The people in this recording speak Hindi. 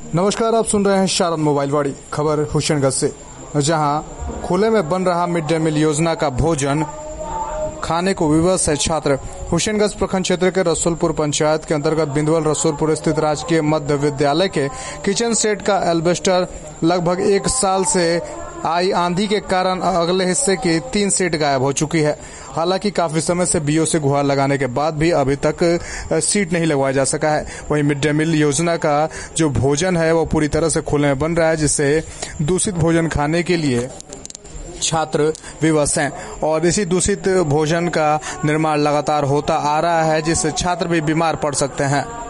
नमस्कार, आप सुन रहे हैं शारद मोबाइल वाड़ी। खबर हुसैनगंज से, जहां खुले में बन रहा मिड डे मील योजना का भोजन खाने को विवश है छात्र। हुसैनगंज प्रखंड क्षेत्र के रसूलपुर पंचायत के अंतर्गत बिंदवल रसूलपुर स्थित राजकीय मध्य विद्यालय के किचन सेट का एल्बेस्टर लगभग 1 साल से आई आंधी के कारण अगले हिस्से की 3 सीट गायब हो चुकी है। हालांकि काफी समय से बीओ से गुहार लगाने के बाद भी अभी तक सीट नहीं लगवाया जा सका है। वहीं मिड डे मील योजना का जो भोजन है वो पूरी तरह से खुले में बन रहा है, जिससे दूषित भोजन खाने के लिए छात्र विवश हैं और इसी दूषित भोजन का निर्माण लगातार होता आ रहा है, जिससे छात्र भी बीमार पड़ सकते हैं।